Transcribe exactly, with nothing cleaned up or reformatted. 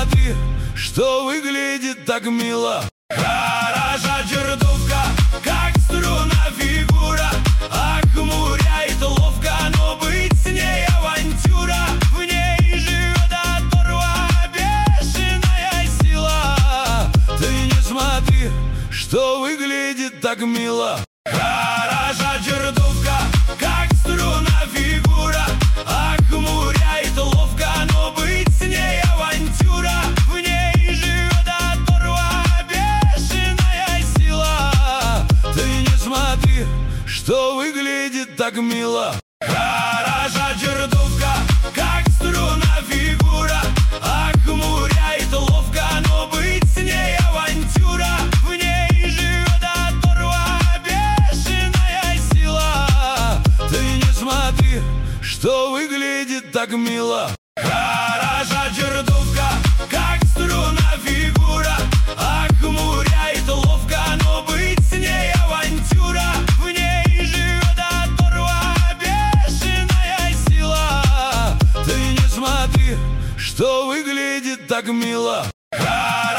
смотри, что выглядит так мило. Хороша чертовка, как струна фигура, охмуряет ловко, но быть с ней авантюра. В ней живет оторва, бешеная сила. Ты не смотри, что выглядит так мило. Хороша чертовка, как струна фигура, охмуряет ловко, но быть с ней авантюра. В ней живет оторва, бешеная сила. Ты не смотри, что выглядит так мило. Хороша чертовка, как струна фигура, охмуряет ловко, но быть с ней авантюра. В ней живет оторва, бешеная сила. Ты не смотри, что выглядит так мило. Хороша чертовка, как струна фигура, охмуряет ловко, но быть с ней авантюра. В ней живет оторва, бешеная сила. Ты не смотри, что выглядит так мило.